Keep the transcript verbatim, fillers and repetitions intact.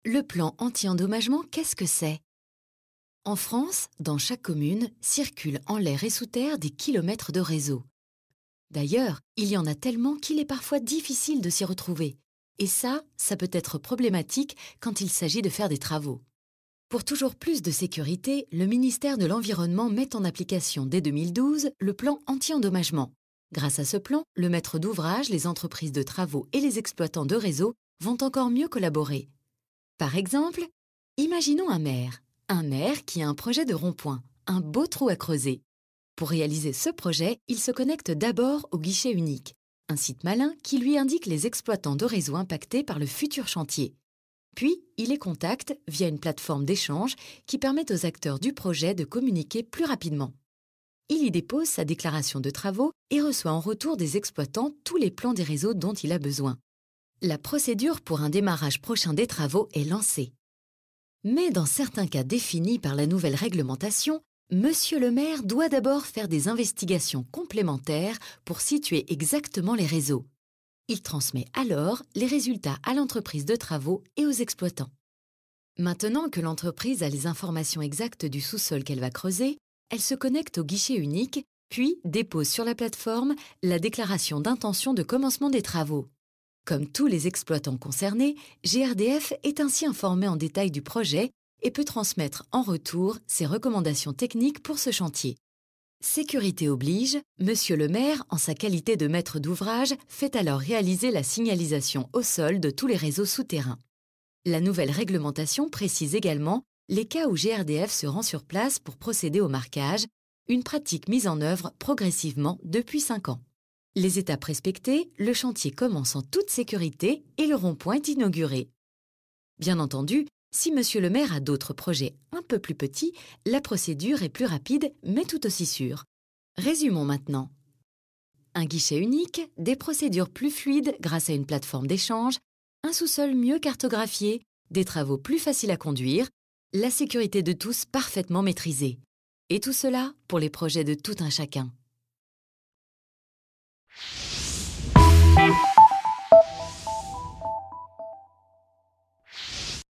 Le plan anti-endommagement, qu'est-ce que c'est? En France, dans chaque commune, circulent en l'air et sous terre des kilomètres de réseaux. D'ailleurs, il y en a tellement qu'il est parfois difficile de s'y retrouver. Et ça, ça peut être problématique quand il s'agit de faire des travaux. Pour toujours plus de sécurité, le ministère de l'Environnement met en application dès deux mille douze le plan anti-endommagement. Grâce à ce plan, le maître d'ouvrage, les entreprises de travaux et les exploitants de réseaux vont encore mieux collaborer. Par exemple, imaginons un maire. Un maire qui a un projet de rond-point, un beau trou à creuser. Pour réaliser ce projet, il se connecte d'abord au guichet unique, un site malin qui lui indique les exploitants de réseaux impactés par le futur chantier. Puis, il les contacte via une plateforme d'échange qui permet aux acteurs du projet de communiquer plus rapidement. Il y dépose sa déclaration de travaux et reçoit en retour des exploitants tous les plans des réseaux dont il a besoin. La procédure pour un démarrage prochain des travaux est lancée. Mais dans certains cas définis par la nouvelle réglementation, Monsieur le maire doit d'abord faire des investigations complémentaires pour situer exactement les réseaux. Il transmet alors les résultats à l'entreprise de travaux et aux exploitants. Maintenant que l'entreprise a les informations exactes du sous-sol qu'elle va creuser, elle se connecte au guichet unique, puis dépose sur la plateforme la déclaration d'intention de commencement des travaux. Comme tous les exploitants concernés, G R D F est ainsi informé en détail du projet et peut transmettre en retour ses recommandations techniques pour ce chantier. Sécurité oblige, Monsieur le maire, en sa qualité de maître d'ouvrage, fait alors réaliser la signalisation au sol de tous les réseaux souterrains. La nouvelle réglementation précise également les cas où G R D F se rend sur place pour procéder au marquage, une pratique mise en œuvre progressivement depuis cinq ans. Les étapes respectées, le chantier commence en toute sécurité et le rond-point est inauguré. Bien entendu, si Monsieur le maire a d'autres projets un peu plus petits, la procédure est plus rapide mais tout aussi sûre. Résumons maintenant. Un guichet unique, des procédures plus fluides grâce à une plateforme d'échange, un sous-sol mieux cartographié, des travaux plus faciles à conduire, la sécurité de tous parfaitement maîtrisée. Et tout cela pour les projets de tout un chacun.